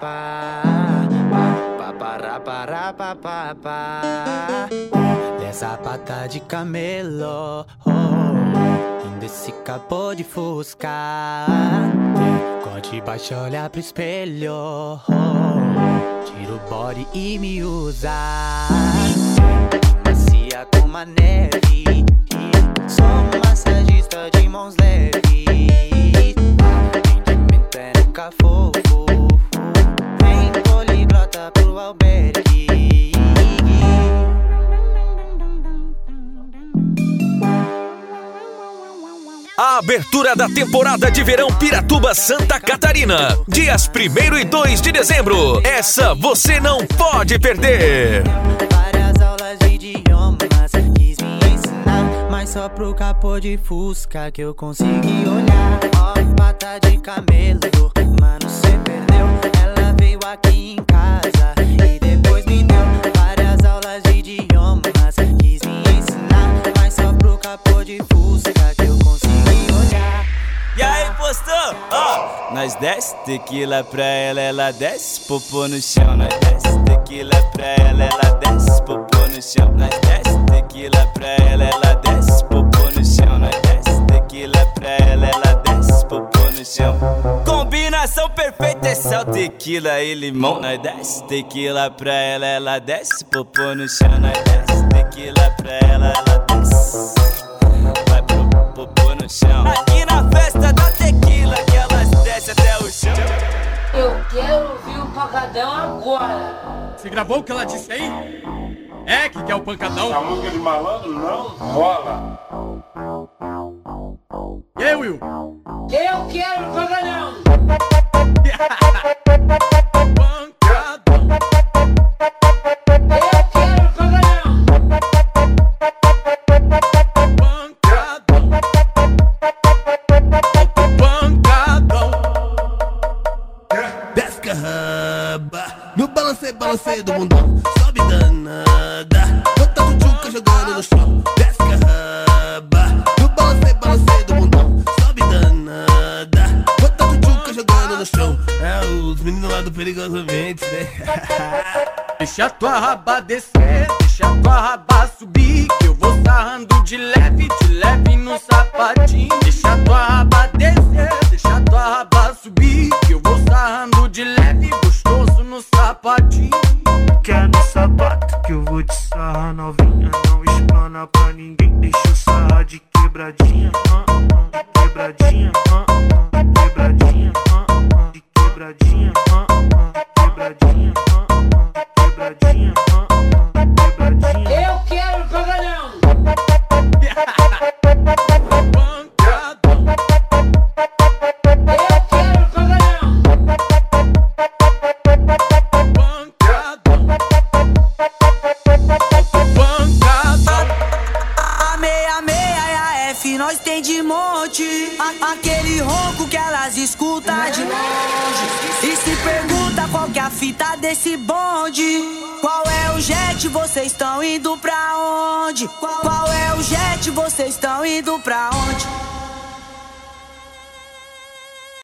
Essa pata de camelo, ainda esse capô de fusca. Corte baixo, olha pro espelho, tira o body e me usa. Macia como a neve, sou massagista de mãos leves. Entendimento é nunca fofo, vem poliglota pro albergue. A abertura da temporada de verão Piratuba Santa Catarina, dias 1º e 2 de dezembro. Essa você não pode perder. Várias aulas de idiomas, quis me ensinar, mas só pro capô de fusca que eu consegui olhar. Ó, pata de camelo, mano, cê perdeu. Ela veio aqui em casa e depois me deu várias aulas de idiomas, quis me ensinar, mas só pro capô de fusca que eu consegui olhar. E aí, postou? Ó, nós desce tequila pra ela desce popô no chão. Nós desce tequila pra ela desce popô no chão. Nós desce tequila pra ela desce popô no chão. Nós desce tequila pra ela desce popô no chão. Combinação perfeita, é sal, tequila e limão. Nós desce tequila pra ela desce popô no chão. Nós desce tequila pra ela desce, vai pro popô no chão. Aqui na festa da tequila que elas descem até o chão. Eu quero ouvir o pancadão agora. Você gravou o que ela disse aí? É, que é o pancadão? Essa música de malandro não rola. E aí, Will? Eu quero o pancadão. Pancadão. Eu quero o pancadão. Pancadão. Desce carraba, no balancei do mundão. Sobe danada, bota o tchuca jogando no chão. Desce carraba, no balancei do mundão. Sobe danada, bota o tchuca jogando no chão. É os meninos lá do Perigosamente, né? Deixa tua raba descer, deixa tua raba subir, que eu vou sarrando de leve no sapatinho. Deixa tua raba descer, deixa tua raba subir, que eu vou sarrando de leve, gostoso no sapatinho. Quer no sapato que eu vou te sarrar novinha. Não explana pra ninguém, deixa eu sarrar de quebradinha, de quebradinha, de quebradinha, de quebradinha, de quebradinha, quebradinha, quebradinha. Eu quero o pancadão. Pancadão. Eu quero o pancadão. Pancadão. Pancadão. A meia e a F nós tem de monte. Aquele ronco que elas escutam de longe. E se pergunta qual que é a fita desse bonde. Qual é o jet, vocês estão indo pra onde? Qual é o jet, vocês estão indo pra onde?